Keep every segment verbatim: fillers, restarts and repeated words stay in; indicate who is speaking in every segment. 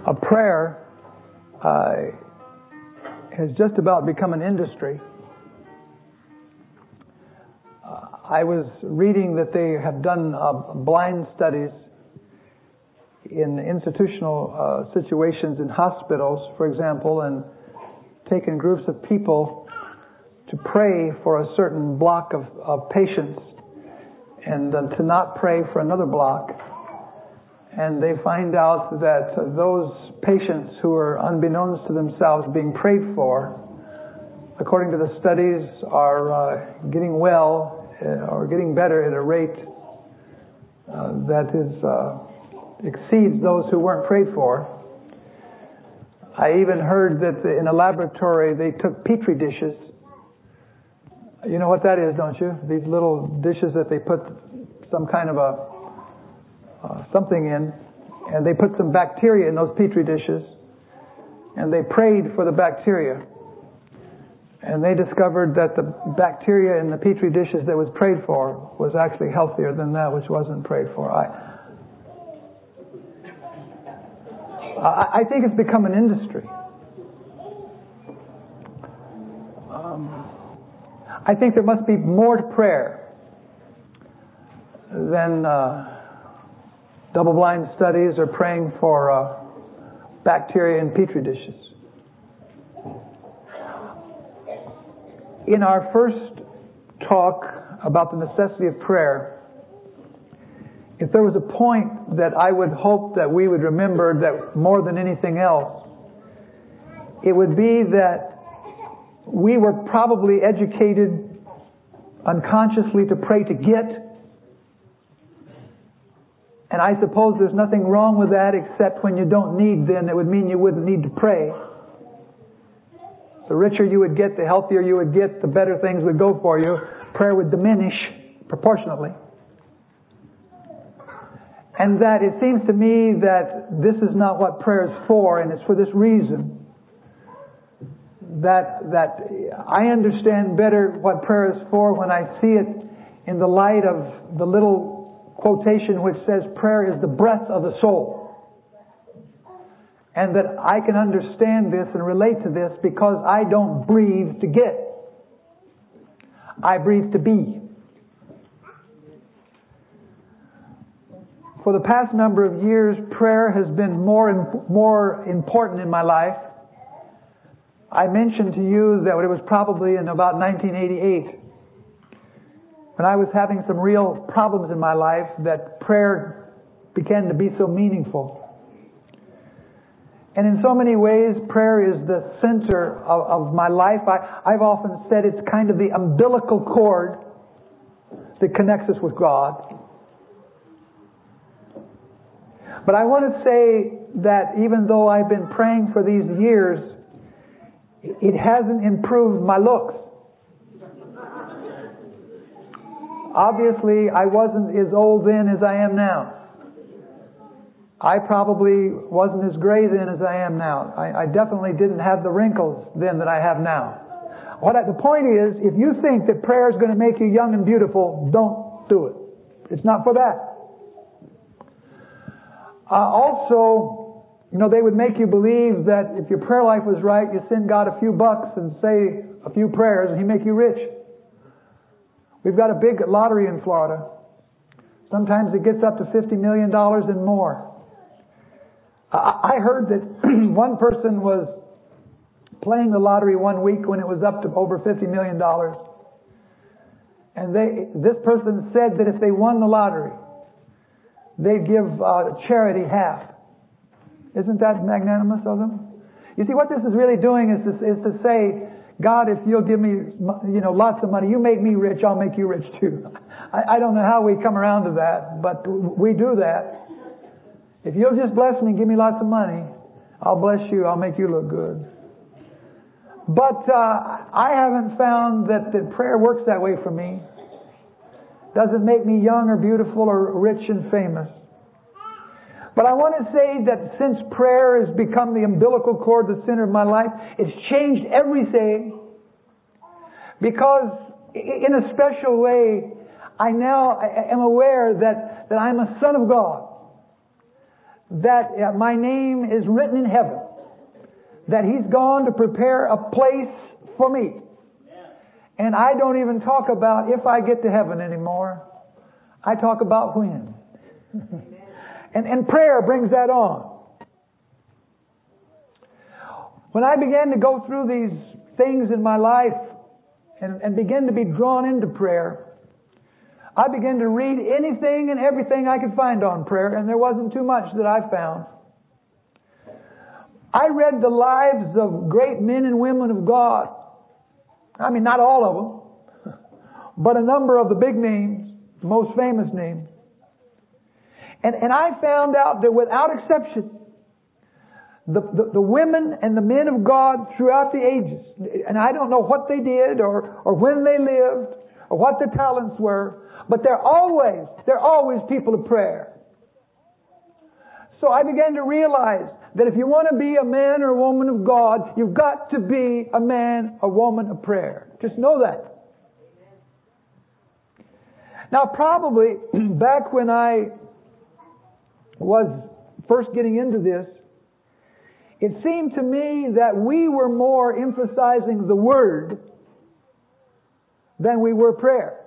Speaker 1: a prayer uh, has just about become an industry. Uh, I was reading that they have done uh, blind studies in institutional uh, situations in hospitals, for example, and taken groups of people to pray for a certain block of, of patients and uh, to not pray for another block. And they find out that uh, those patients who are unbeknownst to themselves being prayed for, according to the studies, are uh, getting well uh, or getting better at a rate uh, that is uh, exceeds those who weren't prayed for. I even heard that in a laboratory they took petri dishes. You know what that is, don't you? These little dishes that they put some kind of a uh, something in, and they put some bacteria in those petri dishes, and they prayed for the bacteria. And they discovered that the bacteria in the petri dishes that was prayed for was actually healthier than that which wasn't prayed for. I I think it's become an industry. Um, I think there must be more to prayer than uh, double-blind studies or praying for uh, bacteria in petri dishes. In our first talk about the necessity of prayer, if there was a point that I would hope that we would remember that more than anything else, it would be that we were probably educated unconsciously to pray to get. And I suppose there's nothing wrong with that, except when you don't need, then it would mean you wouldn't need to pray. The richer you would get, the healthier you would get, the better things would go for you. Prayer would diminish proportionately. And that it seems to me that this is not what prayer is for, and it's for this reason. That, that I understand better what prayer is for when I see it in the light of the little quotation which says prayer is the breath of the soul. And that I can understand this and relate to this because I don't breathe to get. I breathe to be. For the past number of years, prayer has been more and more important in my life. I mentioned to you that it was probably in about nineteen eighty-eight, when I was having some real problems in my life, that prayer began to be so meaningful. And in so many ways, prayer is the center of, of my life. I, I've often said it's kind of the umbilical cord that connects us with God. But I want to say that even though I've been praying for these years, it hasn't improved my looks. Obviously, I wasn't as old then as I am now. I probably wasn't as gray then as I am now. I, I definitely didn't have the wrinkles then that I have now. What I, the point is, if you think that prayer is going to make you young and beautiful, don't do it. It's not for that. Uh, also, you know, they would make you believe that if your prayer life was right, you send God a few bucks and say a few prayers and He'd make you rich. We've got a big lottery in Florida. Sometimes it gets up to fifty million dollars and more. I heard that one person was playing the lottery one week when it was up to over fifty million dollars. And they, this person said that if they won the lottery, they'd give uh, charity half. Isn't that magnanimous of them? You see, what this is really doing is to, is to say, God, if you'll give me, you know, lots of money, you make me rich, I'll make you rich too. I, I don't know how we come around to that, but we do that. If you'll just bless me and give me lots of money, I'll bless you, I'll make you look good. But uh, I haven't found that, that prayer works that way for me. Doesn't make me young or beautiful or rich and famous. But I want to say that since prayer has become the umbilical cord, the center of my life, it's changed everything. Because in a special way, I now am aware that, that I'm a son of God. that uh, my name is written in heaven, that He's gone to prepare a place for me. And I don't even talk about if I get to heaven anymore. I talk about when. and, and prayer brings that on. When I began to go through these things in my life and, and begin to be drawn into prayer, I began to read anything and everything I could find on prayer, and there wasn't too much that I found. I read the lives of great men and women of God. I mean, not all of them, but a number of the big names, the most famous names. And, and I found out that without exception, The, the, the women and the men of God throughout the ages, and I don't know what they did or, or when they lived or what their talents were, but they're always, they're always people of prayer. So I began to realize that if you want to be a man or a woman of God, you've got to be a man or woman of prayer. Just know that. Now probably back when I was first getting into this, it seemed to me that we were more emphasizing the Word than we were prayer.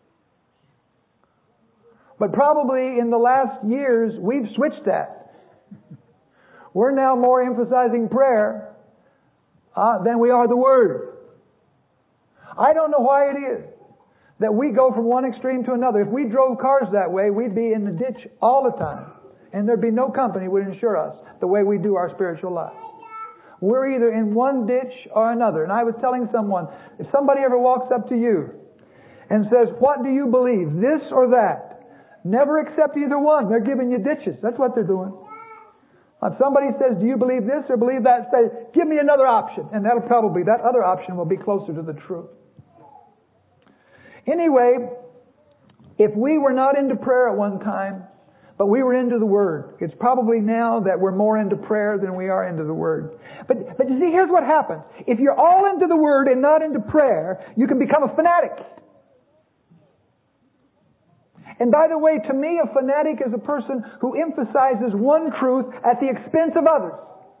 Speaker 1: But probably in the last years, we've switched that. We're now more emphasizing prayer uh, than we are the Word. I don't know why it is that we go from one extreme to another. If we drove cars that way, we'd be in the ditch all the time. And there'd be no company would insure us the way we do our spiritual life. We're either in one ditch or another. And I was telling someone, if somebody ever walks up to you and says, what do you believe, this or that? Never accept either one. They're giving you ditches. That's what they're doing. If somebody says, do you believe this or believe that? Say, give me another option. And that'll probably, that other option will be closer to the truth. Anyway, if we were not into prayer at one time, but we were into the Word, it's probably now that we're more into prayer than we are into the Word. But, but you see, here's what happens. If you're all into the Word and not into prayer, you can become a fanatic. And by the way, to me, a fanatic is a person who emphasizes one truth at the expense of others.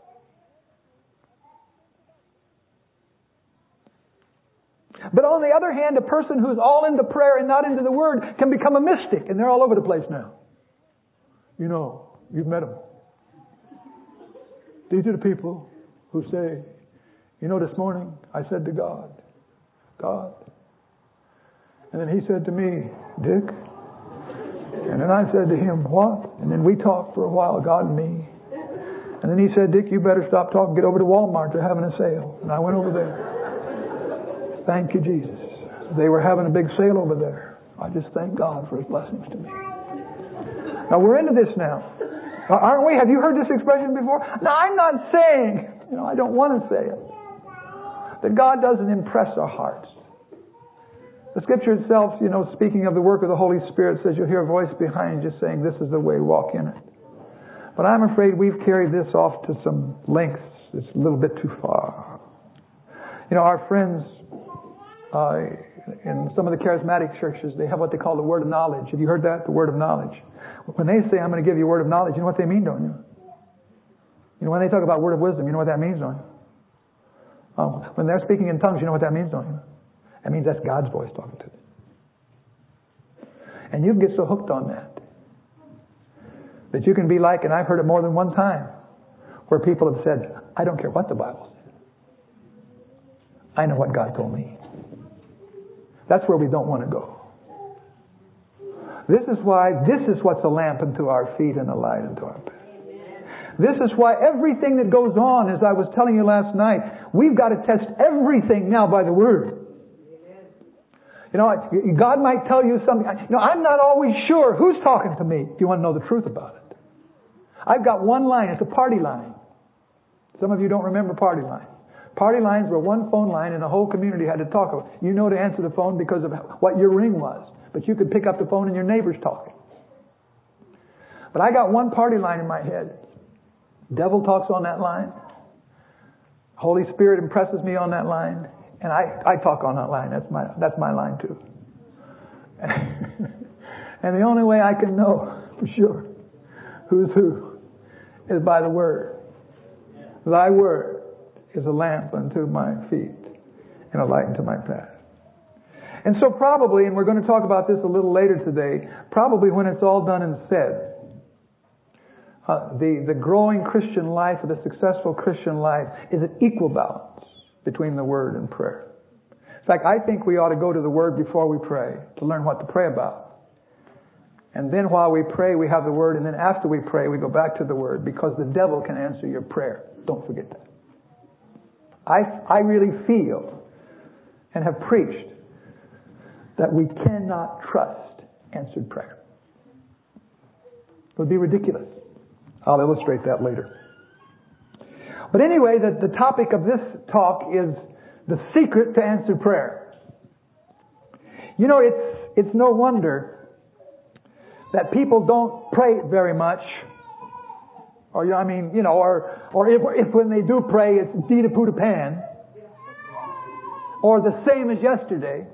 Speaker 1: But on the other hand, a person who's all into prayer and not into the Word can become a mystic, and they're all over the place now. You know, you've met them. These are the people who say, you know, this morning I said to God, God. And then He said to me, Dick. And then I said to him, what? And then we talked for a while, God and me. And then he said, Dick, you better stop talking. Get over to Walmart. They're having a sale. And I went over there. Thank you, Jesus. They were having a big sale over there. I just thank God for His blessings to me. Now we're into this now. Aren't we? Have you heard this expression before? Now I'm not saying, you know, I don't want to say it, that God doesn't impress our hearts. The Scripture itself, you know, speaking of the work of the Holy Spirit, says you'll hear a voice behind you saying, this is the way, walk in it. But I'm afraid we've carried this off to some lengths. It's a little bit too far. You know, our friends uh, in some of the charismatic churches, they have what they call the word of knowledge. Have you heard that? The word of knowledge. When they say, I'm going to give you a word of knowledge, you know what they mean, don't you? You know, when they talk about word of wisdom, you know what that means, don't you? Um, when they're speaking in tongues, you know what that means, don't you? That means that's God's voice talking to them. And you can get so hooked on that that you can be like, and I've heard it more than one time, where people have said, I don't care what the Bible says. I know what God told me. That's where we don't want to go. This is why, this is what's a lamp unto our feet and a light unto our path. This is why everything that goes on, as I was telling you last night, we've got to test everything now by the Word. You know, God might tell you something. You know, I'm not always sure who's talking to me. Do you want to know the truth about it? I've got one line. It's a party line. Some of you don't remember party lines. Party lines were one phone line and the whole community had to talk. You know to answer the phone because of what your ring was. But you could pick up the phone and your neighbor's talking. But I got one party line in my head. Devil talks on that line. Holy Spirit impresses me on that line. And I, I talk on that line. That's my, that's my line too. And the only way I can know for sure who's who is by the Word. Thy Word is a lamp unto my feet and a light unto my path. And so probably, and we're going to talk about this a little later today, probably when it's all done and said, uh, the, the growing Christian life or the successful Christian life is an equal balance between the Word and prayer. In fact, I think we ought to go to the Word before we pray to learn what to pray about. And then while we pray, we have the Word, and then after we pray, we go back to the Word, because the devil can answer your prayer. Don't forget that. I, I really feel and have preached that we cannot trust answered prayer. It would be ridiculous. I'll illustrate that later. But anyway, the, the topic of this talk is the secret to answered prayer. You know, it's it's no wonder that people don't pray very much. Or, I mean, you know, or or if, if when they do pray, it's Dita Puta Pan. Or the same as yesterday.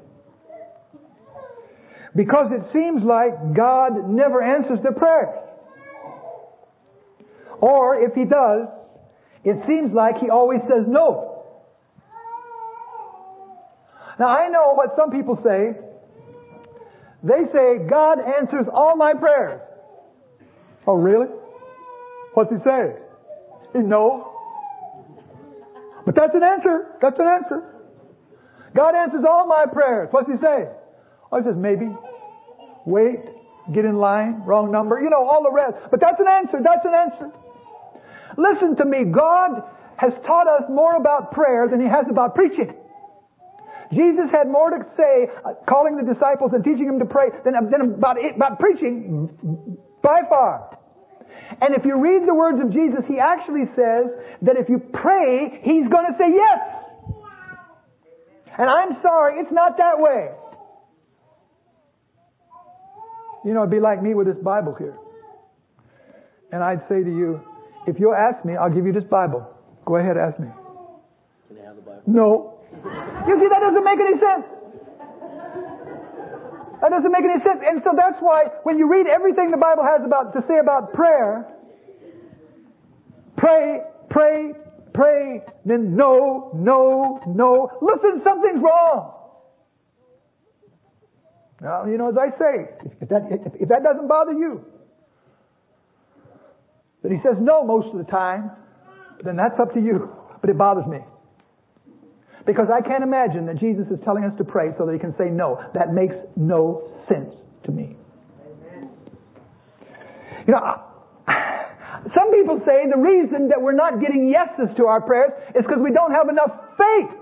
Speaker 1: Because it seems like God never answers their prayers. Or if He does, it seems like He always says no. Now I know what some people say. They say, God answers all my prayers. Oh, really? What's He say? No. But that's an answer. That's an answer. God answers all my prayers. What's He say? Oh, He says maybe. Wait. Get in line. Wrong number. You know, all the rest. But that's an answer. That's an answer. Listen to me. God has taught us more about prayer than He has about preaching. Jesus had more to say uh, calling the disciples and teaching them to pray than, than about, it, about preaching by far. And if you read the words of Jesus, He actually says that if you pray, He's going to say yes. And I'm sorry, it's not that way. You know, it'd be like me with this Bible here. And I'd say to you, if you'll ask me, I'll give you this Bible. Go ahead, ask me.
Speaker 2: Can I have the Bible?
Speaker 1: No. You see, that doesn't make any sense. That doesn't make any sense. And so that's why when you read everything the Bible has about to say about prayer, pray, pray, pray, then no, no, no. Listen, something's wrong. Now, you know, as I say, if that, if, if that doesn't bother you, that He says no most of the time, then that's up to you. But it bothers me. Because I can't imagine that Jesus is telling us to pray so that He can say no. That makes no sense to me. Amen. You know, some people say the reason that we're not getting yeses to our prayers is because we don't have enough faith.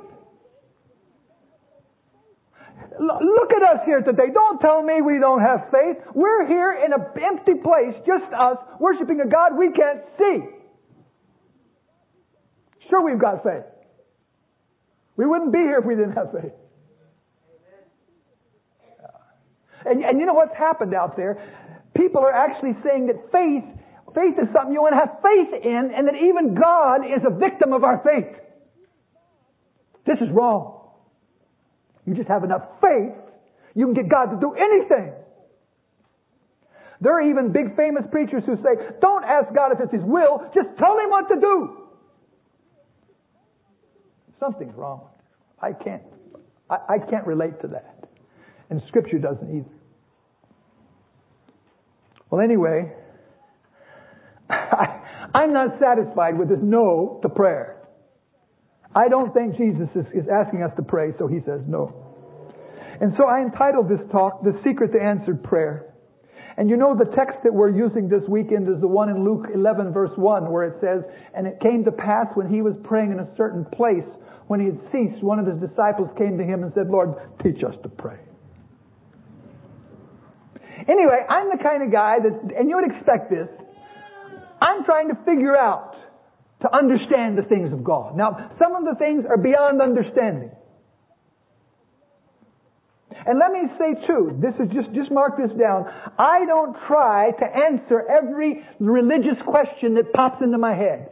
Speaker 1: Look at us here today. Don't tell me we don't have faith. We're here in an empty place, just us, worshiping a God we can't see. Sure, we've got faith. We wouldn't be here if we didn't have faith. And, and you know what's happened out there? People are actually saying that faith, faith is something you want to have faith in, and that even God is a victim of our faith. This is wrong. You just have enough faith, you can get God to do anything. There are even big famous preachers who say, don't ask God if it's His will, just tell Him what to do. Something's wrong. I can't, I, I can't relate to that. And Scripture doesn't either. Well, anyway, I, I'm not satisfied with this no to prayer. I don't think Jesus is, is asking us to pray, so He says no. And so I entitled this talk, The Secret to Answered Prayer. And you know the text that we're using this weekend is the one in Luke eleven verse one, where it says, and it came to pass when He was praying in a certain place, when He had ceased, one of His disciples came to Him and said, Lord, teach us to pray. Anyway, I'm the kind of guy that, and you would expect this, I'm trying to figure out, to understand the things of God. Now, some of the things are beyond understanding. And let me say too, this is just, just mark this down. I don't try to answer every religious question that pops into my head.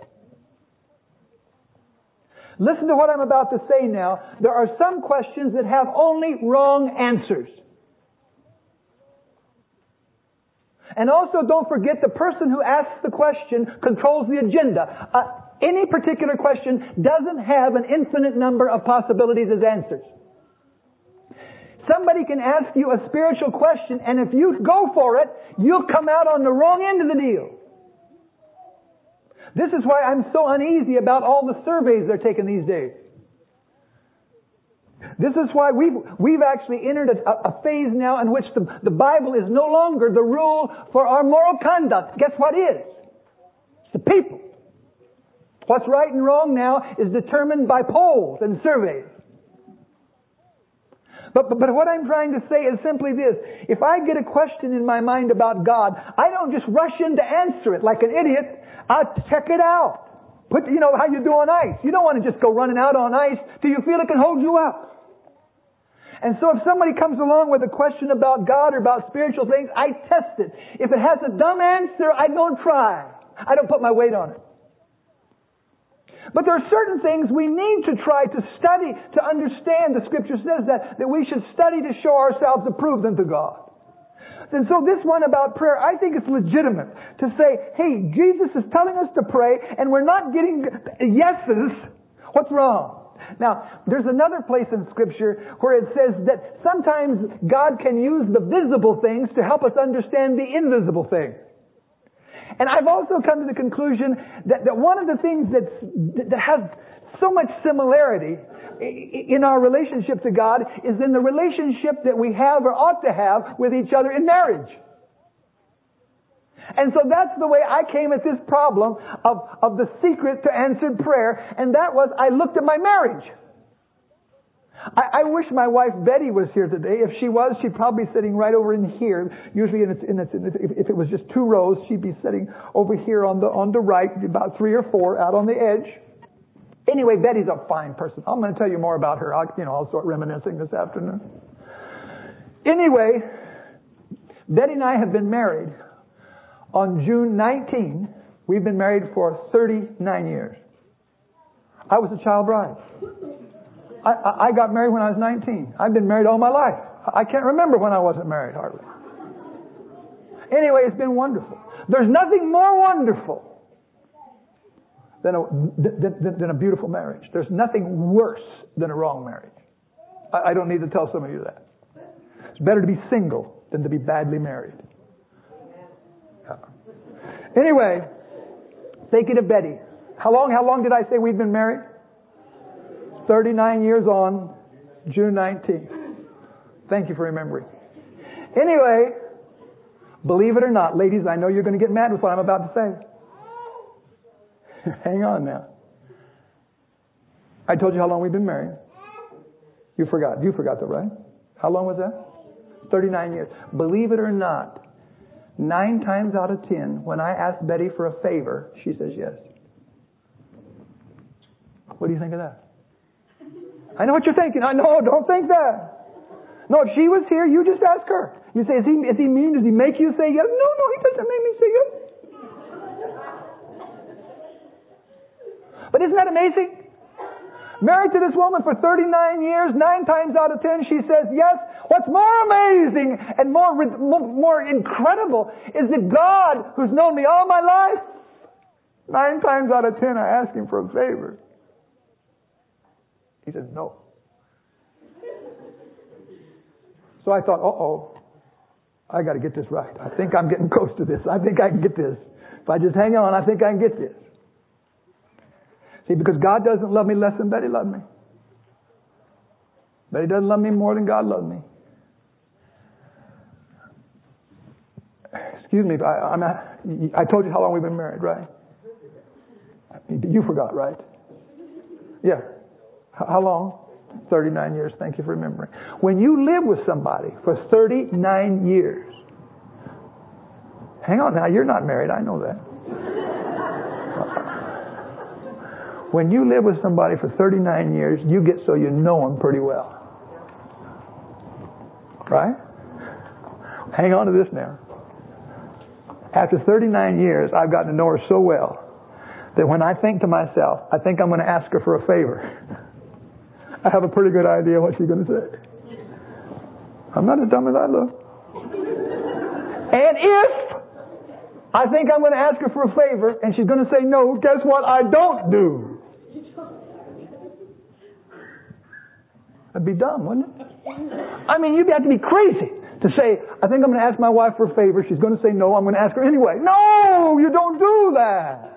Speaker 1: Listen to what I'm about to say now. There are some questions that have only wrong answers. And also don't forget the person who asks the question controls the agenda. Uh, any particular question doesn't have an infinite number of possibilities as answers. Somebody can ask you a spiritual question, and if you go for it, you'll come out on the wrong end of the deal. This is why I'm so uneasy about all the surveys they're taking these days. This is why we've, we've actually entered a, a phase now in which the, the Bible is no longer the rule for our moral conduct. Guess what is? It's the people. What's right and wrong now is determined by polls and surveys. But, but, but what I'm trying to say is simply this. If I get a question in my mind about God, I don't just rush in to answer it like an idiot. I check it out. Put, you know, how you do on ice. You don't want to just go running out on ice till you feel it can hold you up. And so if somebody comes along with a question about God or about spiritual things, I test it. If it has a dumb answer, I don't try. I don't put my weight on it. But there are certain things we need to try to study to understand. The Scripture says that, that we should study to show ourselves approved unto God. And so this one about prayer, I think it's legitimate to say, hey, Jesus is telling us to pray and we're not getting yeses. What's wrong? Now, there's another place in Scripture where it says that sometimes God can use the visible things to help us understand the invisible things. And I've also come to the conclusion that, that one of the things that's, that has so much similarity in our relationship to God is in the relationship that we have or ought to have with each other in marriage. And so that's the way I came at this problem of, of the secret to answered prayer, and that was I looked at my marriage. I, I wish my wife Betty was here today. If she was, she'd probably be sitting right over in here. Usually, in its, in its, in its, if it was just two rows, she'd be sitting over here on the on the right, about three or four out on the edge. Anyway, Betty's a fine person. I'm going to tell you more about her. I'll, you know, I'll start reminiscing this afternoon. Anyway, Betty and I have been married. On June nineteenth, we've been married for thirty-nine years. I was a child bride. I, I got married when I was nineteen. I've been married all my life. I can't remember when I wasn't married, hardly. Anyway, it's been wonderful. There's nothing more wonderful than a, than, than a beautiful marriage. There's nothing worse than a wrong marriage. I, I don't need to tell some of you that. It's better to be single than to be badly married. Yeah. Anyway, thinking of Betty. How long, how long did I say we've been married? thirty-nine years on, June nineteenth. Thank you for remembering. Anyway, believe it or not, ladies, I know you're going to get mad with what I'm about to say. Hang on now. I told you how long we've been married. You forgot. You forgot that, right? How long was that? thirty-nine years. Believe it or not, nine times out of ten, when I ask Betty for a favor, she says yes. What do you think of that? I know what you're thinking. I know, don't think that. No, if she was here, you just ask her. You say, is he, is he mean? Does he make you say yes? No, no, he doesn't make me say yes. But isn't that amazing? Married to this woman for thirty-nine years, nine times out of ten, she says yes. What's more amazing and more, more incredible is that God, who's known me all my life, nine times out of ten, I ask Him for a favor. He says no. So I thought, uh-oh, I got to get this right. I think I'm getting close to this. I think I can get this. If I just hang on, I think I can get this. See, because God doesn't love me less than Betty loved me. Betty doesn't love me more than God loved me. Excuse me, I, I'm not, I told you how long we've been married, right? You forgot, right? Yeah. How long? thirty-nine years. Thank you for remembering. When you live with somebody for thirty-nine years, hang on now, you're not married, I know that. When you live with somebody for thirty-nine years, you get so you know them pretty well. Right? Hang on to this now. After thirty-nine years, I've gotten to know her so well that when I think to myself, I think I'm going to ask her for a favor, I have a pretty good idea what she's going to say. I'm not as dumb as I look. And if I think I'm going to ask her for a favor, and she's going to say no. Guess what I don't do? That'd be dumb, wouldn't it? I mean, you'd have to be crazy to say, I think I'm going to ask my wife for a favor. She's going to say no. I'm going to ask her anyway. No, you don't do that.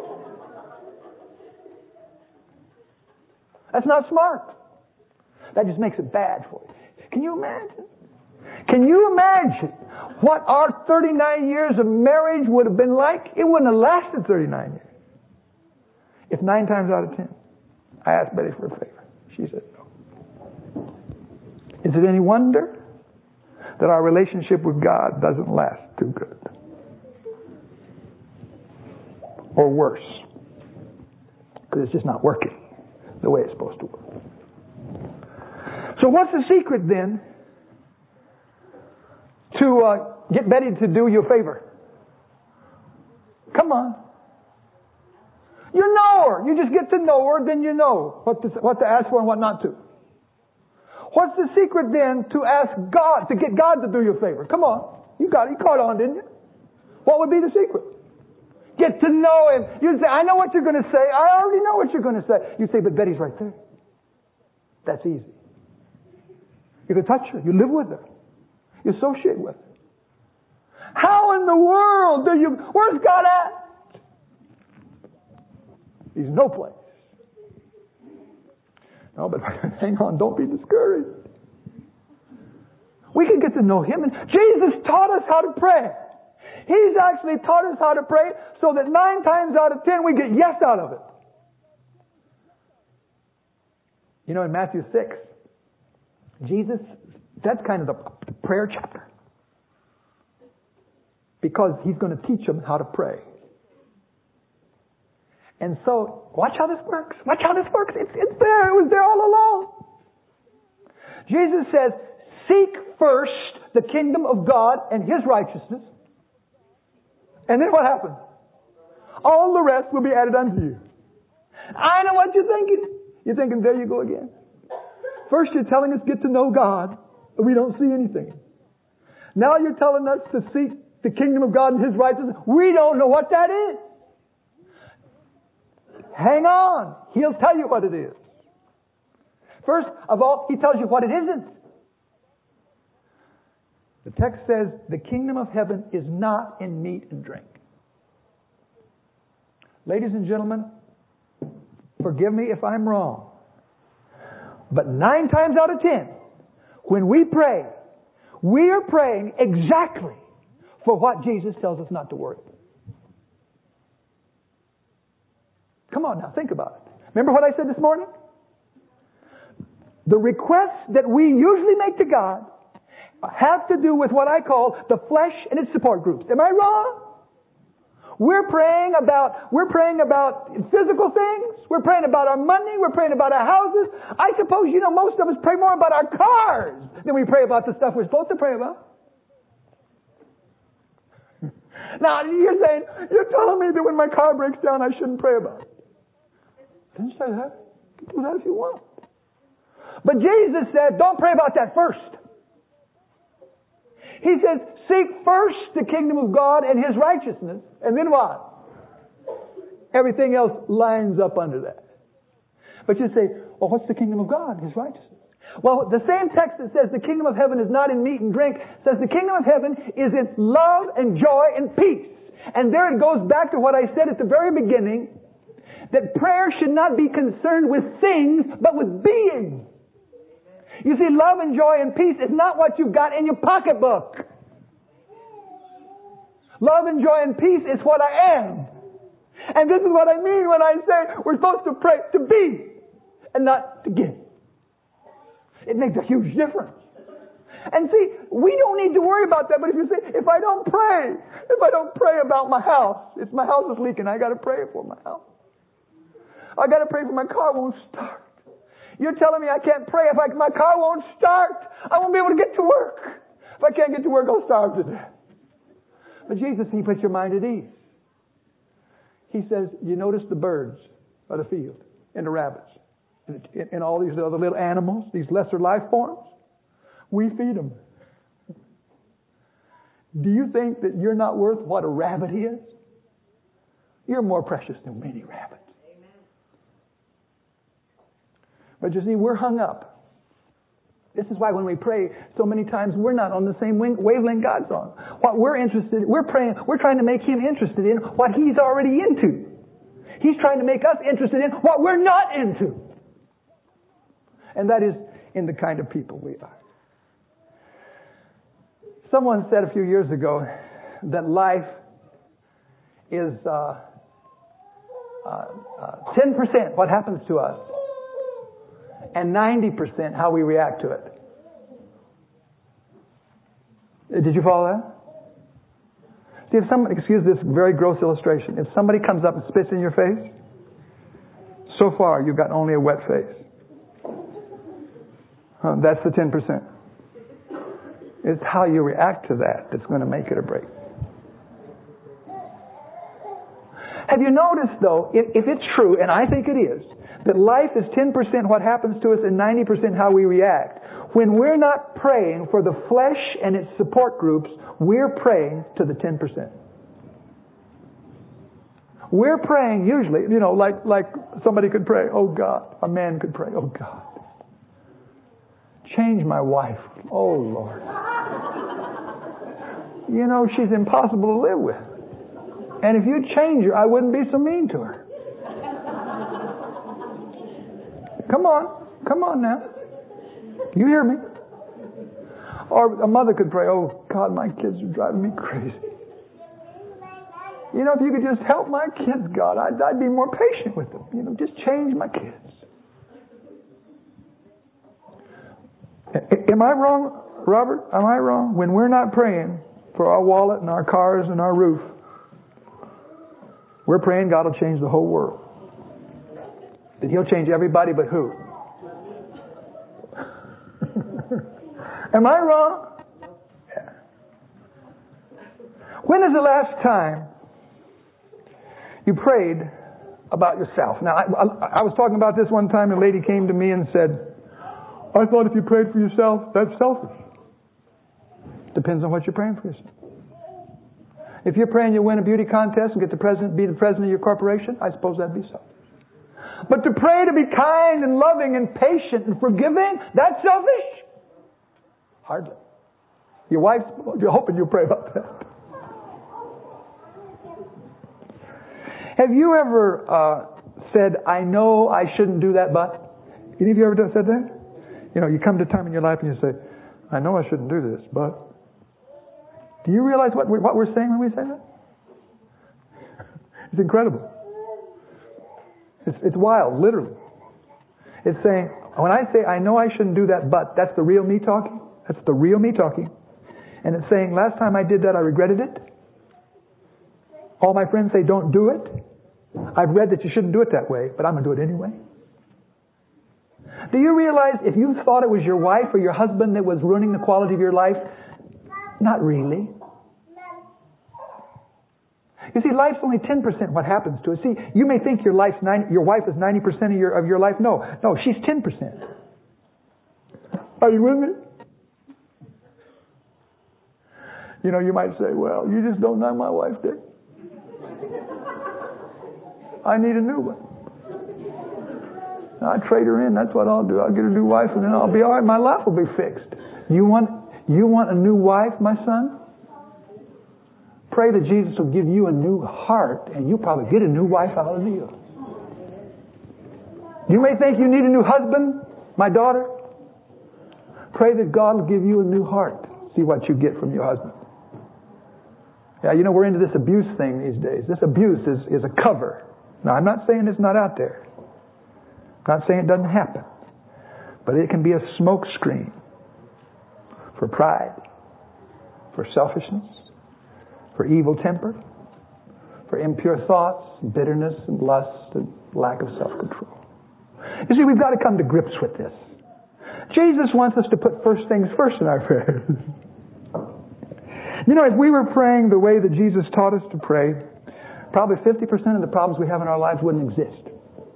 Speaker 1: That's not smart. That just makes it bad for you. Can you imagine? Can you imagine what our thirty-nine years of marriage would have been like? It wouldn't have lasted thirty-nine years. If nine times out of ten, I asked Betty for a favor. She said no. Is it any wonder that our relationship with God doesn't last too good? Or worse. Because it's just not working the way it's supposed to work. So what's the secret then to uh, get Betty to do you a favor? Come on. You know her. You just get to know her, then you know what to, what to ask for and what not to. What's the secret then to ask God, to get God to do you a favor? Come on. You got it. You caught on, didn't you? What would be the secret? Get to know Him. You'd say, I know what you're going to say. I already know what you're going to say. You say, but Betty's right there. That's easy. You can touch her. You live with her. You associate with her. How in the world do you... Where's God at? He's no place. No, but hang on. Don't be discouraged. We can get to know Him. And Jesus taught us how to pray. He's actually taught us how to pray so that nine times out of ten we get yes out of it. You know, in Matthew six, Jesus, that's kind of the prayer chapter. Because He's going to teach them how to pray. And so, watch how this works. Watch how this works. It's, it's there. It was there all along. Jesus says, seek first the kingdom of God and His righteousness. And then what happens? All the rest will be added unto you. I know what you're thinking. You're thinking, there you go again. First you're telling us get to know God, but we don't see anything. Now you're telling us to seek the kingdom of God and His righteousness. We don't know what that is. Hang on. He'll tell you what it is. First of all, He tells you what it isn't. The text says, the kingdom of heaven is not in meat and drink. Ladies and gentlemen, forgive me if I'm wrong. But nine times out of ten, when we pray, we are praying exactly for what Jesus tells us not to worry about. Come on now, think about it. Remember what I said this morning? The requests that we usually make to God have to do with what I call the flesh and its support groups. Am I wrong? We're praying about, we're praying about physical things. We're praying about our money. We're praying about our houses. I suppose, you know, most of us pray more about our cars than we pray about the stuff we're supposed to pray about. Now, you're saying, you're telling me that when my car breaks down, I shouldn't pray about it. Didn't you say that? You can do that if you want. But Jesus said, don't pray about that first. He says, seek first the kingdom of God and His righteousness. And then what? Everything else lines up under that. But you say, well, what's the kingdom of God? His righteousness. Well, the same text that says the kingdom of heaven is not in meat and drink says the kingdom of heaven is in love and joy and peace. And there it goes back to what I said at the very beginning, that prayer should not be concerned with things, but with beings. You see, love and joy and peace is not what you've got in your pocketbook. Love and joy and peace is what I am. And this is what I mean when I say we're supposed to pray to be and not to give. It makes a huge difference. And see, we don't need to worry about that, but if you say, if I don't pray, if I don't pray about my house, if my house is leaking, I got to pray for my house. I got to pray for my car won't start. You're telling me I can't pray if I, my car won't start. I won't be able to get to work. If I can't get to work, I'll starve to death. But Jesus, He puts your mind at ease. He says, you notice the birds of the field and the rabbits and, and all these other little animals, these lesser life forms? We feed them. Do you think that you're not worth what a rabbit is? You're more precious than many rabbits. Amen. But you see, we're hung up. This is why when we pray, so many times we're not on the same wavelength God's on. What we're interested in, we're praying, we're trying to make Him interested in what He's already into. He's trying to make us interested in what we're not into. And that is in the kind of people we are. Someone said a few years ago that life is uh, uh, uh, ten percent what happens to us and ninety percent how we react to it. Did you follow that? See, if somebody, excuse this very gross illustration, if somebody comes up and spits in your face, so far you've got only a wet face. Uh, that's the ten percent. It's how you react to that that's going to make it or break. Have you noticed, though, if, if it's true, and I think it is, that life is ten percent what happens to us and ninety percent how we react, when we're not praying for the flesh and its support groups, we're praying to the ten percent. We're praying usually, you know, like, like somebody could pray, oh God, a man could pray, oh God, change my wife, oh Lord. You know, she's impossible to live with. And if you'd change her, I wouldn't be so mean to her. Come on. Come on now. You hear me? Or a mother could pray, oh God, my kids are driving me crazy. You know, if you could just help my kids, God, I'd, I'd be more patient with them. You know, just change my kids. Am I wrong, Robert? Am I wrong? When we're not praying for our wallet and our cars and our roof, we're praying God will change the whole world. That He'll change everybody but who? Am I wrong? Yeah. When is the last time you prayed about yourself? Now, I, I, I was talking about this one time, and a lady came to me and said, I thought if you prayed for yourself, that's selfish. Depends on what you're praying for yourself. If you're praying you'll win a beauty contest and get the president, be the president of your corporation, I suppose that'd be selfish. But to pray to be kind and loving and patient and forgiving, that's selfish? Hardly. Your wife's, you're hoping you'll pray about that. Have you ever uh, said, I know I shouldn't do that, but? Any of you ever said that? You know, you come to a time in your life and you say, I know I shouldn't do this, but... Do you realize what we're, what we're saying when we say that? It's incredible. It's, it's wild, literally. It's saying, when I say, I know I shouldn't do that, but that's the real me talking. That's the real me talking. And it's saying, last time I did that, I regretted it. All my friends say, don't do it. I've read that you shouldn't do it that way, but I'm going to do it anyway. Do you realize if you thought it was your wife or your husband that was ruining the quality of your life, not really. You see, life's only ten percent what happens to us. See, you may think your life's ninety, your wife is ninety percent of your of your life. No, no, she's ten percent. Are you with me? You know, you might say, well, you just don't know my wife, Dick. I need a new one. I'll trade her in. That's what I'll do. I'll get a new wife and then I'll be all right. My life will be fixed. You want You want a new wife, my son? Pray that Jesus will give you a new heart and you'll probably get a new wife out of the deal. You may think you need a new husband, my daughter. Pray that God will give you a new heart. See what you get from your husband. Yeah, you know, we're into this abuse thing these days. This abuse is, is a cover. Now, I'm not saying it's not out there. I'm not saying it doesn't happen. But it can be a smoke screen for pride, for selfishness, for evil temper, for impure thoughts, bitterness and lust and lack of self-control. You see, we've got to come to grips with this. Jesus wants us to put first things first in our prayers. You know, if we were praying the way that Jesus taught us to pray, probably fifty percent of the problems we have in our lives wouldn't exist.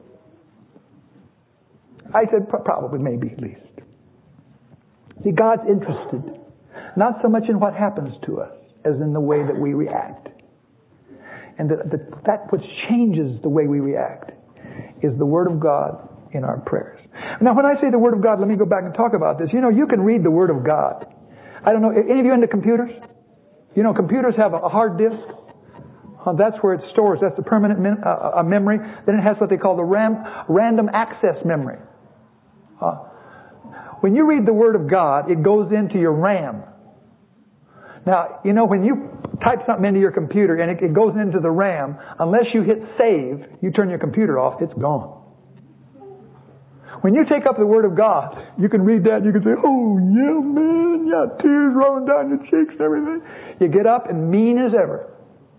Speaker 1: I said probably, maybe at least. See, God's interested not so much in what happens to us, as in the way that we react. And that, that, that which changes the way we react is the Word of God in our prayers. Now, when I say the Word of God, let me go back and talk about this. You know, you can read the Word of God. I don't know, any of you into computers? You know, computers have a hard disk. Uh, that's where it stores. That's the permanent min, uh, uh, memory. Then it has what they call the RAM, random access memory. Uh, when you read the Word of God, it goes into your RAM. Now, you know, when you type something into your computer and it, it goes into the RAM, unless you hit save, you turn your computer off, it's gone. When you take up the Word of God, you can read that and you can say, oh, yeah, man, yeah, tears rolling down your cheeks and everything. You get up and mean as ever.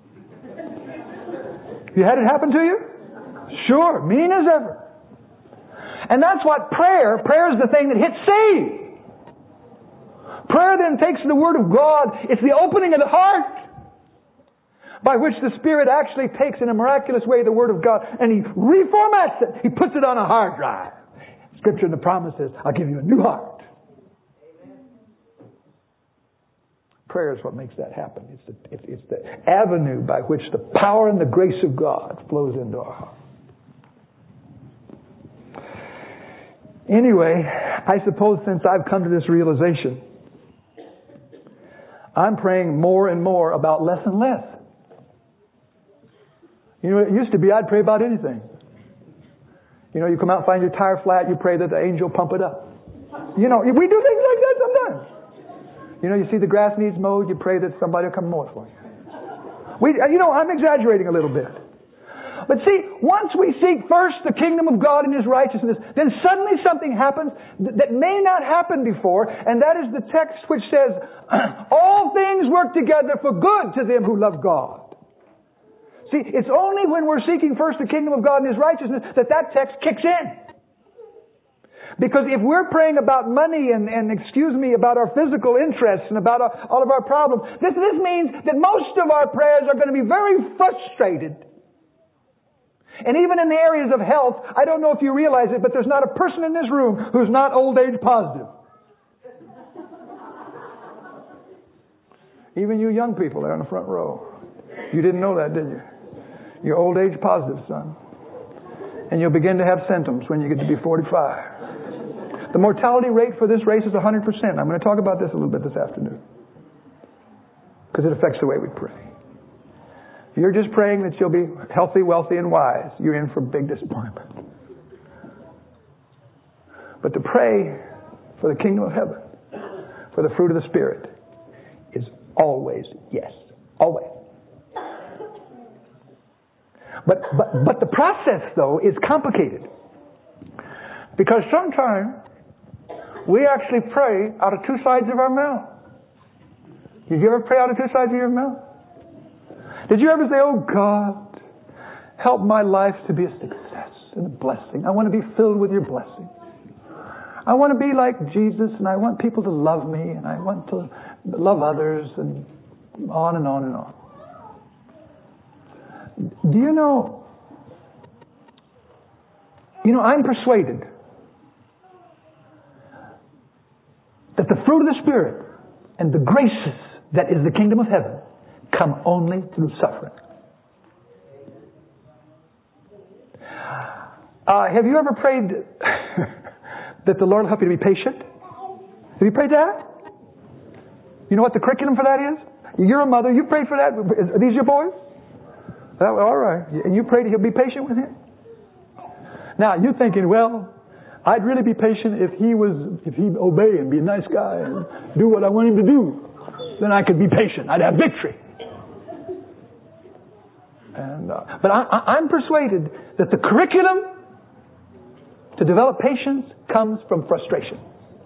Speaker 1: You had it happen to you? Sure, mean as ever. And that's what prayer, prayer is the thing that hits save. Prayer then takes the Word of God, it's the opening of the heart by which the Spirit actually takes in a miraculous way the Word of God and He reformats it. He puts it on a hard drive. Scripture and the promise says, I'll give you a new heart. Amen. Prayer is what makes that happen. It's the, it's, it's the avenue by which the power and the grace of God flows into our heart. Anyway, I suppose since I've come to this realization, I'm praying more and more about less and less. You know, it used to be I'd pray about anything. You know, you come out and find your tire flat, you pray that the angel pump it up. You know, we do things like that sometimes. You know, you see the grass needs mowed, you pray that somebody will come mow it for you. We, you know, I'm exaggerating a little bit. But see, once we seek first the kingdom of God and His righteousness, then suddenly something happens that may not happen before, and that is the text which says, all things work together for good to them who love God. See, it's only when we're seeking first the kingdom of God and His righteousness that that text kicks in. Because if we're praying about money and, and excuse me, about our physical interests and about our, all of our problems, this, this means that most of our prayers are going to be very frustrated. And even in the areas of health, I don't know if you realize it, but there's not a person in this room who's not old age positive. Even you young people there in the front row. You didn't know that, did you? You're old age positive, son. And you'll begin to have symptoms when you get to be forty-five. The mortality rate for this race is one hundred percent. I'm going to talk about this a little bit this afternoon. Because it affects the way we pray. If you're just praying that you'll be healthy, wealthy, and wise, you're in for big disappointment. But to pray for the kingdom of heaven, for the fruit of the Spirit, is always yes. Always. But, but, but the process, though, is complicated. Because sometimes we actually pray out of two sides of our mouth. Did you ever pray out of two sides of your mouth? Did you ever say, oh God, help my life to be a success and a blessing. I want to be filled with your blessing. I want to be like Jesus, and I want people to love me, and I want to love others, and on and on and on. Do you know, you know, I'm persuaded that the fruit of the Spirit and the graces that is the kingdom of heaven come only through suffering. Uh, have you ever prayed that the Lord will help you to be patient? Have you prayed that? You know what the curriculum for that is? You're a mother. You prayed for that. Are these your boys? That, all right. And you prayed he'll be patient with him? Now, you're thinking, well, I'd really be patient if he was, if he'd obey and be a nice guy and do what I want him to do. Then I could be patient. I'd have victory. And, uh, but I, I, I'm persuaded that the curriculum to develop patience comes from frustration.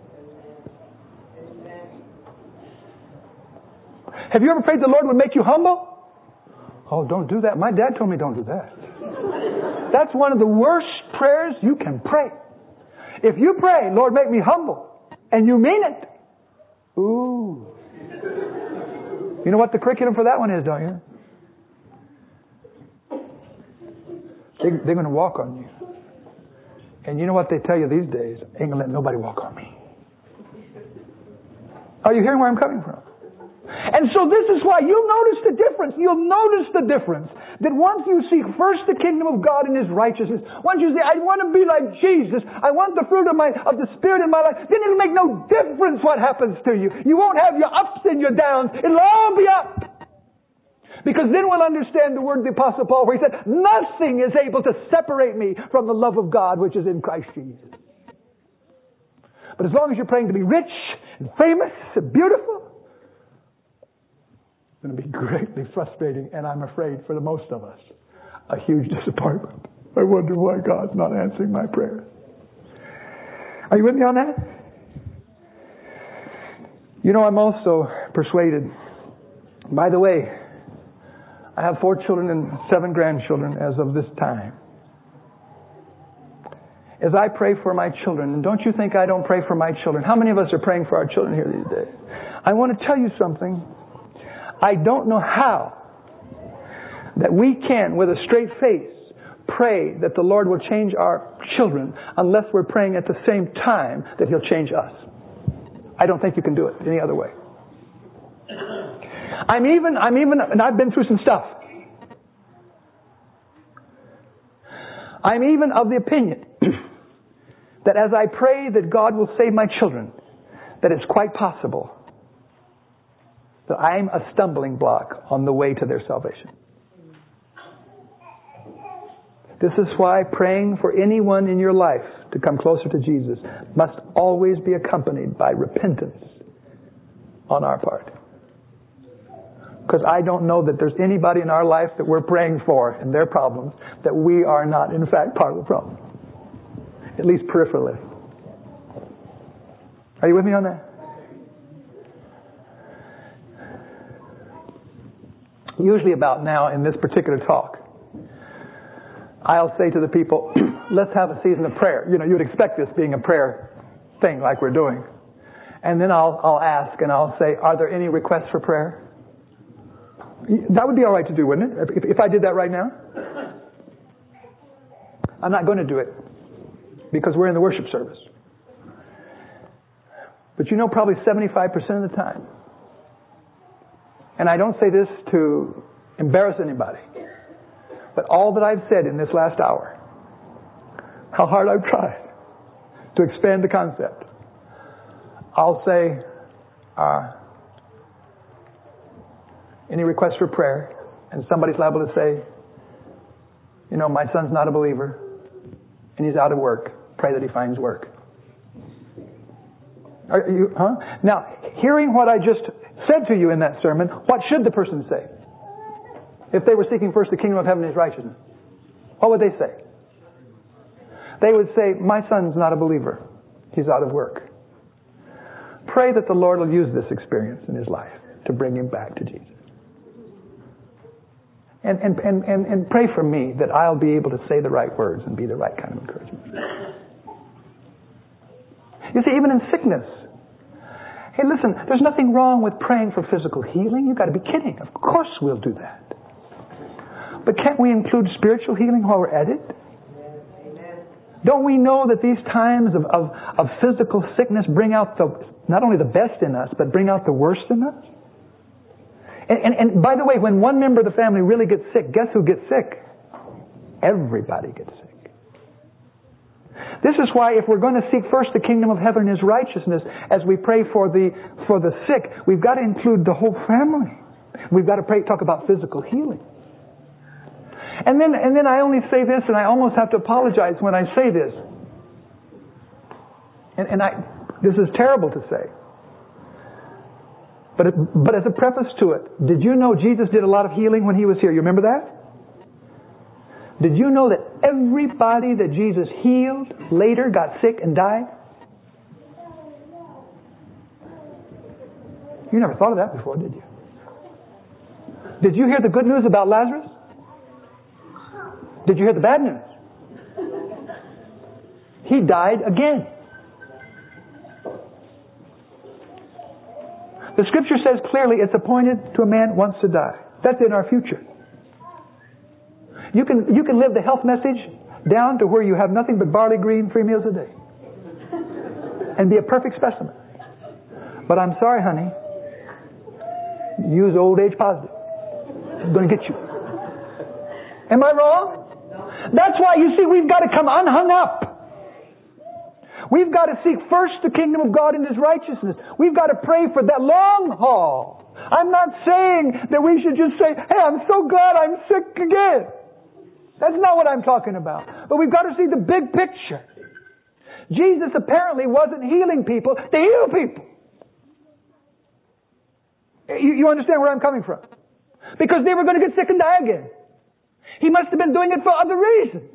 Speaker 1: Have you ever prayed the Lord would make you humble? Oh, don't do that. My dad told me don't do that. That's one of the worst prayers you can pray. If you pray, Lord, make me humble, and you mean it, ooh. You know what the curriculum for that one is, don't you? They, they're going to walk on you. And you know what they tell you these days? Ain't going to let nobody walk on me. Are you hearing where I'm coming from? And so this is why you'll notice the difference. You'll notice the difference. That once you seek first the kingdom of God and His righteousness, once you say, I want to be like Jesus, I want the fruit of my of the Spirit in my life, then it'll make no difference what happens to you. You won't have your ups and your downs. It'll all be up. Because then we'll understand the word of the Apostle Paul where he said, nothing is able to separate me from the love of God which is in Christ Jesus. But as long as you're praying to be rich and famous and beautiful, it's going to be greatly frustrating, and I'm afraid for the most of us, a huge disappointment. I wonder why God's not answering my prayers. Are you with me on that? You know, I'm also persuaded. By the way, I have four children and seven grandchildren as of this time. As I pray for my children, and don't you think I don't pray for my children? How many of us are praying for our children here these days? I want to tell you something. I don't know how that we can, with a straight face, pray that the Lord will change our children unless we're praying at the same time that He'll change us. I don't think you can do it any other way. I'm even, I'm even, and I've been through some stuff. I'm even of the opinion that as I pray that God will save my children, that it's quite possible that I'm a stumbling block on the way to their salvation. This is why praying for anyone in your life to come closer to Jesus must always be accompanied by repentance on our part. Because I don't know that there's anybody in our life that we're praying for and their problems that we are not in fact part of the problem. At least peripherally. Are you with me on that? Usually about now in this particular talk, I'll say to the people, let's have a season of prayer. You know, you would expect this being a prayer thing like we're doing. And then I'll, I'll ask and I'll say, are there any requests for prayer? That would be all right to do, wouldn't it? If, if I did that right now? I'm not going to do it because we're in the worship service. But you know, probably seventy-five percent of the time, and I don't say this to embarrass anybody, but all that I've said in this last hour, how hard I've tried to expand the concept, I'll say, uh, any request for prayer, and somebody's liable to say, you know, my son's not a believer, and he's out of work. Pray that he finds work. Are you, huh? Now, hearing what I just said to you in that sermon, what should the person say? If they were seeking first the kingdom of heaven and His righteousness, what would they say? They would say, my son's not a believer. He's out of work. Pray that the Lord will use this experience in his life to bring him back to Jesus. And, and, and, and, and pray for me that I'll be able to say the right words and be the right kind of encouragement. You see, even in sickness. Hey, listen, there's nothing wrong with praying for physical healing. You've got to be kidding. Of course we'll do that. But can't we include spiritual healing while we're at it? Don't we know that these times of, of, of physical sickness bring out the not only the best in us, but bring out the worst in us? And, and, and by the way, when one member of the family really gets sick, guess who gets sick? Everybody gets sick. This is why if we're going to seek first the kingdom of heaven and His righteousness as we pray for the for the sick, we've got to include the whole family. We've got to pray, talk about physical healing. And then and then I only say this, and I almost have to apologize when I say this. And, and I this is terrible to say. But it, but as a preface to it, did you know Jesus did a lot of healing when He was here? You remember that? Did you know that everybody that Jesus healed later got sick and died? You never thought of that before, did you? Did you hear the good news about Lazarus? Did you hear the bad news? He died again. The Scripture says clearly it's appointed to a man once to die. That's in our future. You can you can live the health message down to where you have nothing but barley green, three meals a day. And be a perfect specimen. But I'm sorry, honey. Use old age positive. I'm going to get you. Am I wrong? That's why, you see, we've got to come unhung up. We've got to seek first the kingdom of God and His righteousness. We've got to pray for that long haul. I'm not saying that we should just say, hey, I'm so glad I'm sick again. That's not what I'm talking about. But we've got to see the big picture. Jesus apparently wasn't healing people to heal people. You, you understand where I'm coming from? Because they were going to get sick and die again. He must have been doing it for other reasons.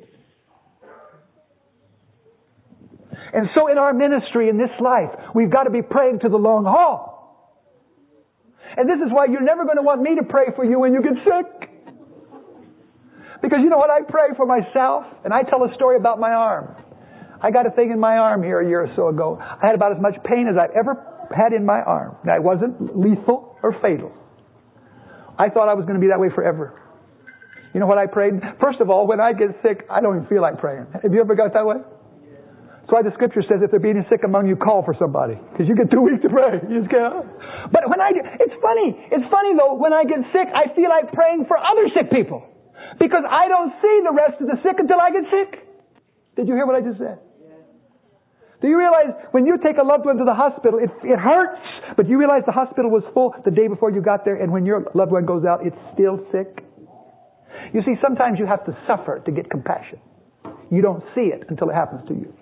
Speaker 1: And so in our ministry, in this life, we've got to be praying to the long haul. And this is why you're never going to want me to pray for you when you get sick. Because you know what? I pray for myself, and I tell a story about my arm. I got a thing in my arm here a year or so ago. I had about as much pain as I've ever had in my arm. Now, it wasn't lethal or fatal. I thought I was going to be that way forever. You know what I prayed? First of all, when I get sick, I don't even feel like praying. Have you ever got that way? That's why the Scripture says, if there be any sick among you, call for somebody. Because you get too weak to pray. You just can't. But when I get, it's funny. It's funny though, when I get sick, I feel like praying for other sick people. Because I don't see the rest of the sick until I get sick. Did you hear what I just said? Do you realize when you take a loved one to the hospital, it, it hurts, but you realize the hospital was full the day before you got there, and when your loved one goes out, it's still sick? You see, sometimes you have to suffer to get compassion. You don't see it until it happens to you.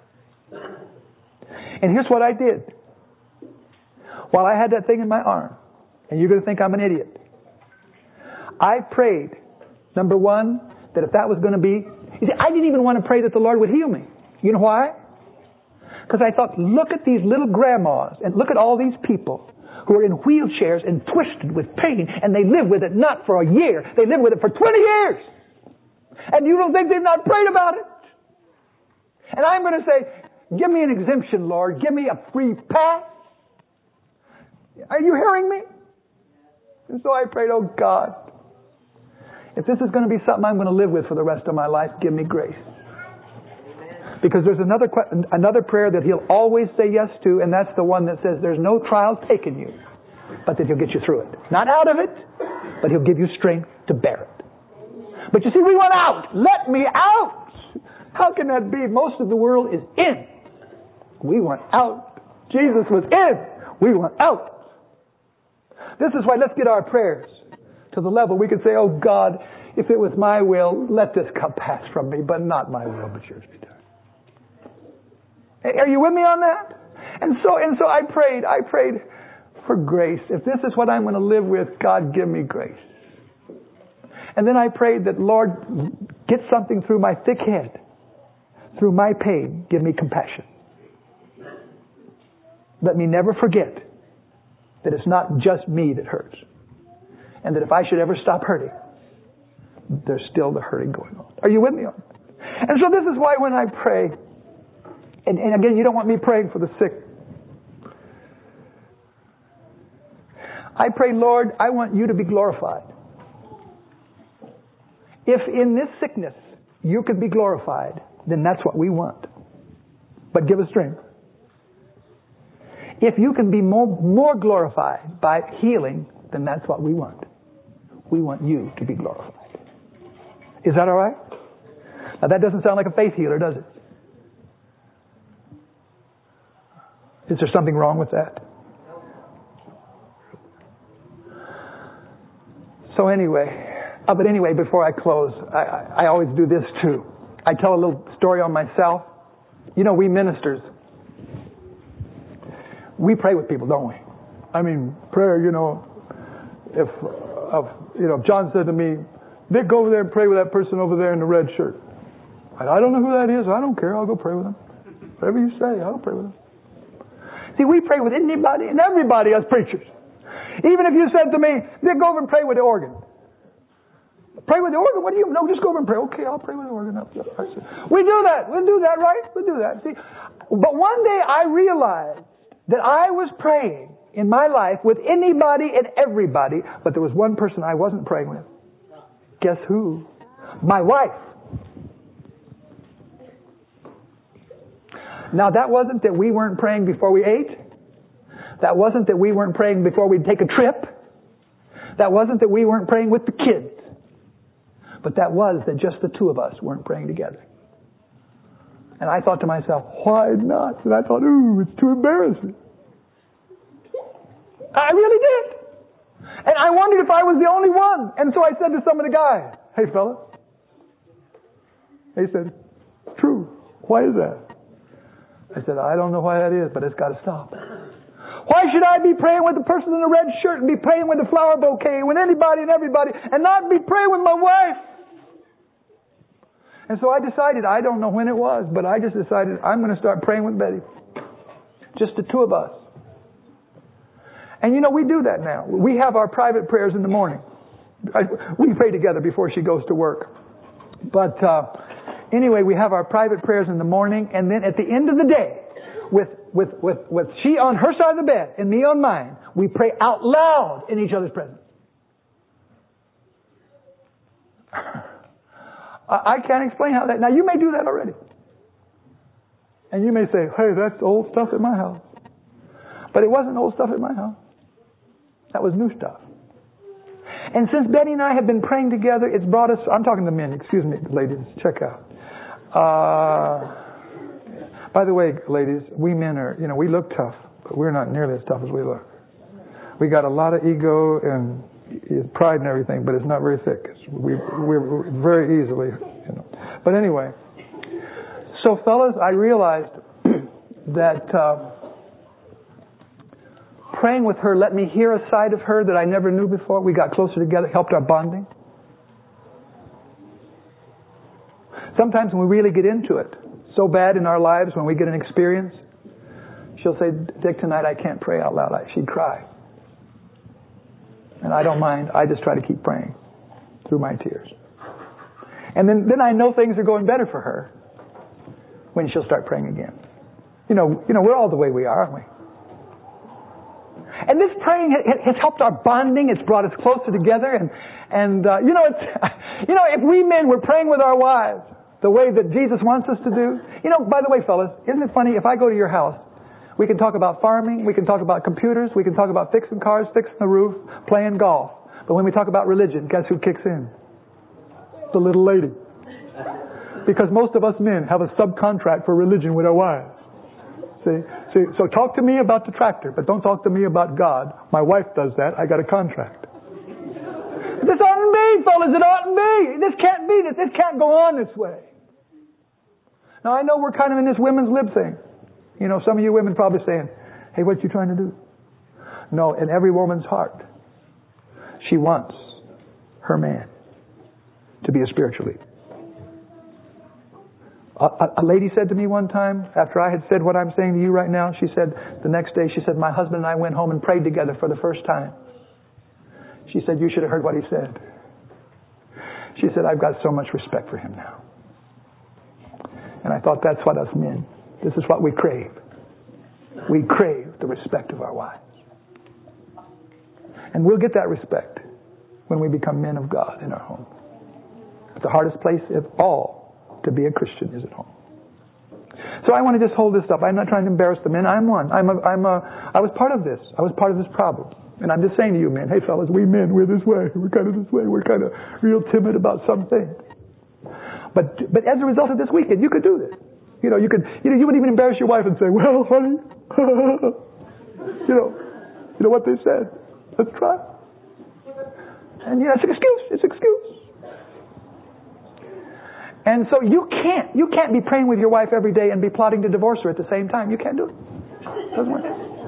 Speaker 1: And here's what I did. While I had that thing in my arm, and you're going to think I'm an idiot, I prayed, number one, that if that was going to be... You see, I didn't even want to pray that the Lord would heal me. You know why? Because I thought, look at these little grandmas, and look at all these people who are in wheelchairs and twisted with pain, and they live with it not for a year, they live with it for twenty years. And you don't think they've not prayed about it? And I'm going to say, give me an exemption, Lord. Give me a free pass. Are you hearing me? And so I prayed, oh God, if this is going to be something I'm going to live with for the rest of my life, give me grace. Because there's another another prayer that He'll always say yes to, and that's the one that says there's no trial taken you, but that He'll get you through it. Not out of it, but He'll give you strength to bear it. But you see, we want out. Let me out. How can that be? Most of the world is in. We want out. Jesus was in. We want out. This is why let's get our prayers to the level we can say, oh God, if it was my will, let this cup pass from me, but not my will, but yours be done. Are you with me on that? And so, and so I prayed, I prayed for grace. If this is what I'm going to live with, God, give me grace. And then I prayed that, Lord, get something through my thick head, through my pain, give me compassion. Let me never forget that it's not just me that hurts. And that if I should ever stop hurting, there's still the hurting going on. Are you with me on that? And so this is why when I pray, and, and again, you don't want me praying for the sick. I pray, Lord, I want you to be glorified. If in this sickness you could be glorified, then that's what we want. But give us strength. If you can be more, more glorified by healing, then that's what we want. We want you to be glorified. Is that all right? Now that doesn't sound like a faith healer, does it? Is there something wrong with that? So anyway, uh, but anyway, before I close, I, I, I always do this too. I tell a little story on myself. You know, we ministers, we pray with people, don't we? I mean, prayer, you know, if, uh, you know, if John said to me, Nick, go over there and pray with that person over there in the red shirt. I, I don't know who that is. I don't care. I'll go pray with them. Whatever you say, I'll pray with them. See, we pray with anybody and everybody as preachers. Even if you said to me, Nick, go over and pray with the organ. Pray with the organ? What do you... No, just go over and pray. Okay, I'll pray with the organ. We do that. We'll do that, right? We'll do that. See, but one day I realized that I was praying in my life with anybody and everybody, but there was one person I wasn't praying with. Guess who? My wife. Now that wasn't that we weren't praying before we ate. That wasn't that we weren't praying before we'd take a trip. That wasn't that we weren't praying with the kids. But that was that just the two of us weren't praying together. And I thought to myself, why not? And I thought, ooh, it's too embarrassing. I really did. And I wondered if I was the only one. And so I said to some of the guys, hey fella. They said, true. Why is that? I said, I don't know why that is, but it's got to stop. Why should I be praying with the person in the red shirt and be praying with the flower bouquet, with anybody and everybody, and not be praying with my wife? And so I decided, I don't know when it was, but I just decided I'm going to start praying with Betty. Just the two of us. And you know, we do that now. We have our private prayers in the morning. I, we pray together before she goes to work. But uh, anyway, we have our private prayers in the morning, and then at the end of the day, with, with, with, with she on her side of the bed and me on mine, we pray out loud in each other's presence. I can't explain how that... Now, you may do that already. And you may say, hey, that's old stuff at my house. But it wasn't old stuff at my house. That was new stuff. And since Betty and I have been praying together, it's brought us... I'm talking to men. Excuse me, ladies. Check out. Uh, by the way, ladies, we men are... You know, we look tough, but we're not nearly as tough as we look. We got a lot of ego and pride and everything, but it's not very thick. It's, we, we're very easily... You know. But anyway... So, fellas, I realized that... Uh, praying with her let me hear a side of her that I never knew before. We got closer together, helped our bonding. Sometimes when we really get into it, so bad in our lives, when we get an experience, she'll say, Dick, tonight I can't pray out loud. She'd cry. And I don't mind. I just try to keep praying through my tears. And then, then I know things are going better for her when she'll start praying again. You know, you know, we're all the way we are, aren't we? And this praying has helped our bonding. It's brought us closer together. And, and uh, you know, it's, you know, if we men were praying with our wives the way that Jesus wants us to do. You know, by the way, fellas, isn't it funny? If I go to your house, we can talk about farming. We can talk about computers. We can talk about fixing cars, fixing the roof, playing golf. But when we talk about religion, guess who kicks in? The little lady. Because most of us men have a subcontract for religion with our wives. See, see, so talk to me about the tractor, but don't talk to me about God. My wife does that. I got a contract. This oughtn't be, fellas. It oughtn't be. This can't be. This, this can't go on this way. Now, I know we're kind of in this women's lib thing. You know, some of you women probably saying, hey, what you trying to do? No, in every woman's heart, she wants her man to be a spiritual leader. A, a lady said to me one time, after I had said what I'm saying to you right now, she said, the next day, she said, my husband and I went home and prayed together for the first time. She said, you should have heard what he said. She said, I've got so much respect for him now. And I thought, that's what us men, this is what we crave. We crave the respect of our wives. And we'll get that respect when we become men of God in our home. The hardest place of all to be a Christian is at home. So I want to just hold this up. I'm not trying to embarrass the men. I'm one. I'm a, I'm a, I was part of this. I was part of this problem. And I'm just saying to you men, hey fellas, we men, we're this way. We're kind of this way. We're kind of real timid about some things. But, but as a result of this weekend, you could do this. You know, you could, you know, you wouldn't even embarrass your wife and say, well, honey, you know, you know what they said. Let's try. And you know, it's an excuse. It's an excuse. And so you can't, you can't be praying with your wife every day and be plotting to divorce her at the same time. You can't do it. It doesn't work.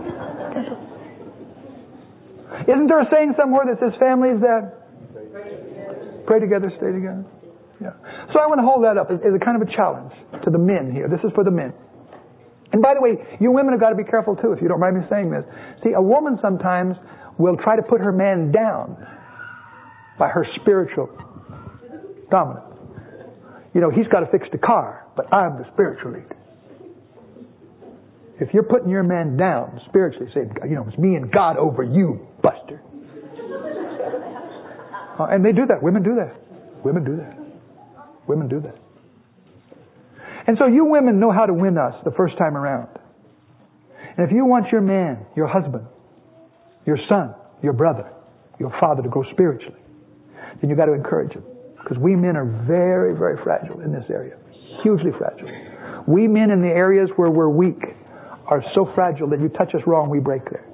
Speaker 1: Isn't there a saying somewhere that says families that pray together, stay together? Yeah. So I want to hold that up as, as a kind of a challenge to the men here. This is for the men. And by the way, you women have got to be careful too, if you don't mind me saying this. See, a woman sometimes will try to put her man down by her spiritual dominance. You know, he's got to fix the car, but I'm the spiritual leader. If you're putting your man down spiritually, say, you know, it's me and God over you, Buster. Uh, and they do that. Women do that. Women do that. Women do that. And so you women know how to win us the first time around. And if you want your man, your husband, your son, your brother, your father to grow spiritually, then you've got to encourage him. Because we men are very, very fragile in this area. Hugely fragile. We men in the areas where we're weak are so fragile that you touch us wrong, we break there.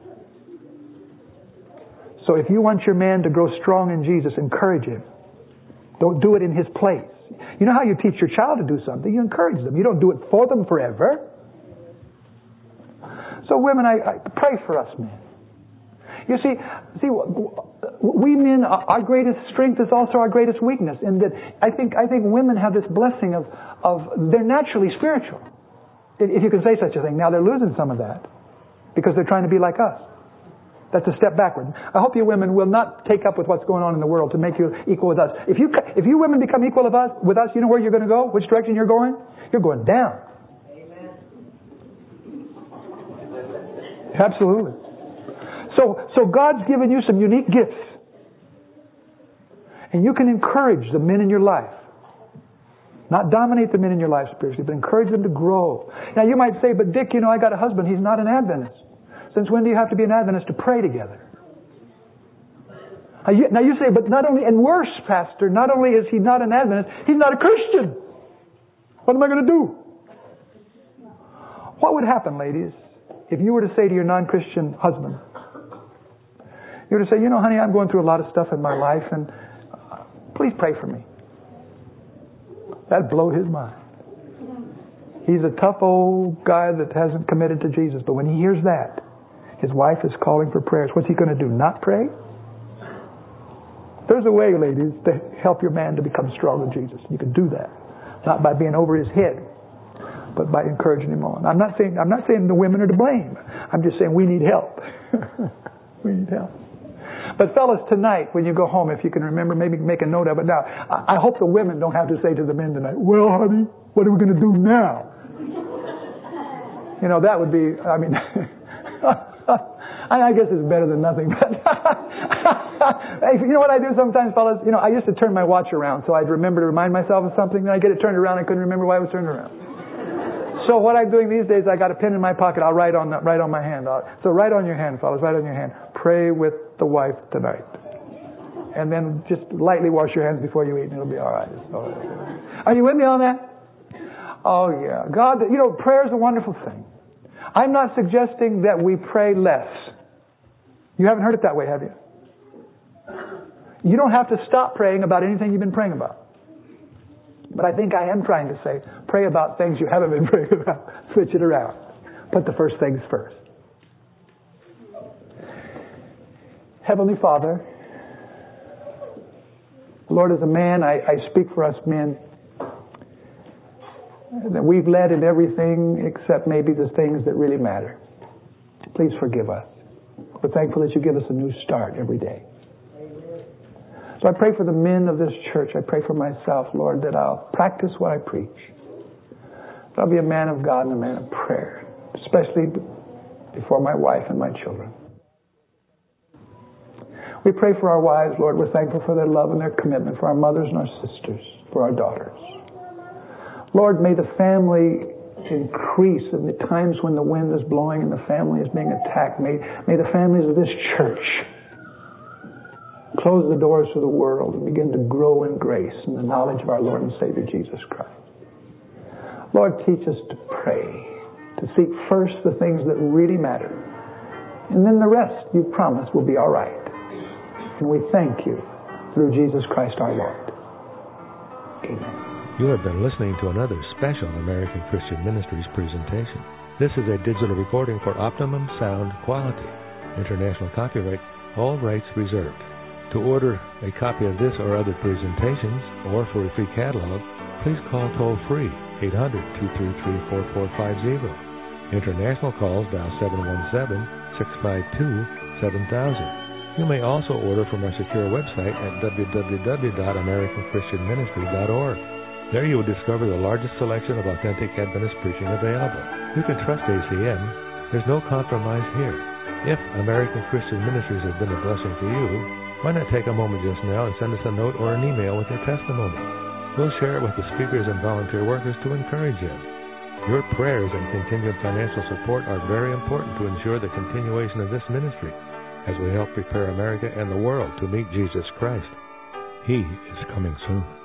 Speaker 1: So if you want your man to grow strong in Jesus, encourage him. Don't do it in his place. You know how you teach your child to do something? You encourage them. You don't do it for them forever. So women, I, I pray for us men. You see, see, we men, our greatest strength is also our greatest weakness. In that, I think, I think women have this blessing of, of they're naturally spiritual, if you can say such a thing. Now they're losing some of that because they're trying to be like us. That's a step backward. I hope you women will not take up with what's going on in the world to make you equal with us. If you if you women become equal with us, with us, you know where you're going to go? Which direction you're going? You're going down. Amen. Absolutely. So, so God's given you some unique gifts. And you can encourage the men in your life. Not dominate the men in your life spiritually, but encourage them to grow. Now you might say, but Dick, you know, I got a husband. He's not an Adventist. Since when do you have to be an Adventist to pray together? Now you say, but not only, and worse, Pastor, not only is he not an Adventist, he's not a Christian. What am I going to do? What would happen, ladies, if you were to say to your non-Christian husband, you were to say, you know, honey, I'm going through a lot of stuff in my life, and uh, please pray for me. That'd blow his mind. He's a tough old guy that hasn't committed to Jesus, but when he hears that, his wife is calling for prayers. What's he going to do? Not pray? There's a way, ladies, to help your man to become strong in Jesus. You can do that. Not by being over his head, but by encouraging him on. I'm not saying I'm not saying the women are to blame. I'm just saying we need help. We need help. But fellas, tonight, when you go home, if you can remember, maybe make a note of it now. I hope the women don't have to say to the men tonight, well, honey, what are we going to do now? You know, that would be, I mean, I guess it's better than nothing. But you know what I do sometimes, fellas? You know, I used to turn my watch around so I'd remember to remind myself of something. Then I get it turned around. I couldn't remember why it was turned around. So what I'm doing these days, I got a pen in my pocket. I'll write on write on my hand. I'll, so write on your hand, fellas. Write on your hand. Pray with the wife tonight, and then just lightly wash your hands before you eat, and it'll be all right. All right. Are you with me on that? Oh yeah, God. You know, prayer is a wonderful thing. I'm not suggesting that we pray less. You haven't heard it that way, have you? You don't have to stop praying about anything you've been praying about. But I think I am trying to say, pray about things you haven't been praying about. Switch it around. Put the first things first. Heavenly Father, Lord, as a man, I, I speak for us men, that we've led in everything except maybe the things that really matter. Please forgive us. We're thankful that you give us a new start every day. So I pray for the men of this church. I pray for myself, Lord, that I'll practice what I preach. That I'll be a man of God and a man of prayer, especially before my wife and my children. We pray for our wives, Lord. We're thankful for their love and their commitment, for our mothers and our sisters, for our daughters. Lord, may the family increase in the times when the wind is blowing and the family is being attacked. May, may the families of this church close the doors to the world and begin to grow in grace and the knowledge of our Lord and Savior Jesus Christ. Lord, teach us to pray, to seek first the things that really matter. And then the rest, you promise, will be all right. And we thank you through Jesus Christ our Lord. Amen.
Speaker 3: You have been listening to another special American Christian Ministries presentation. This is a digital recording for optimum sound quality. International copyright, all rights reserved. To order a copy of this or other presentations, or for a free catalog, please call toll-free eight hundred, two three three, four four five zero. International calls dial seven one seven, six five two, seven thousand. You may also order from our secure website at w w w dot american christian ministry dot org. There you will discover the largest selection of authentic Adventist preaching available. You can trust A C M. There's no compromise here. If American Christian Ministries has been a blessing to you, why not take a moment just now and send us a note or an email with your testimony? We'll share it with the speakers and volunteer workers to encourage them. Your prayers and continued financial support are very important to ensure the continuation of this ministry. as we help prepare America and the world to meet Jesus Christ. He is coming soon.